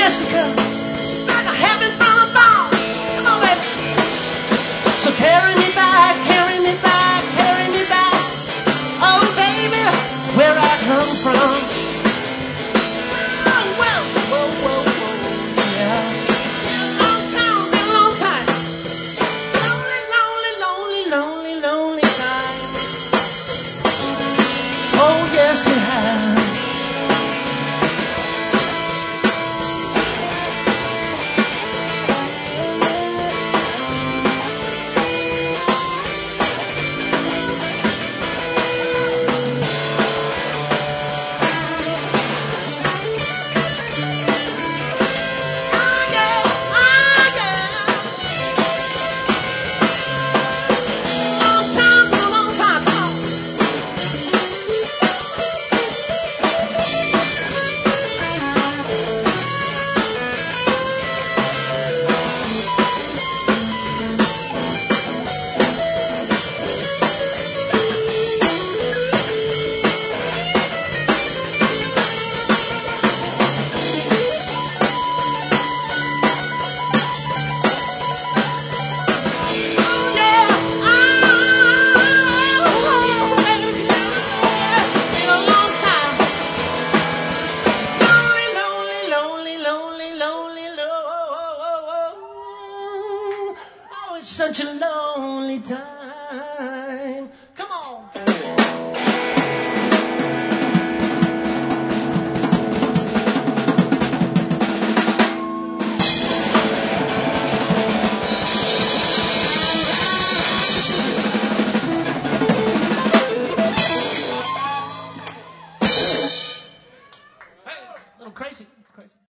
Jessica, she's like a heaven from above. Come on, baby. So carry me back, carry me back, carry me back. Oh, baby, where I come from. Oh, well, whoa, whoa, whoa, yeah. Long time, been a long time. Lonely, lonely, lonely, lonely, lonely time. Oh, yes, it has. Such a lonely time. Come on. Hey, a little crazy.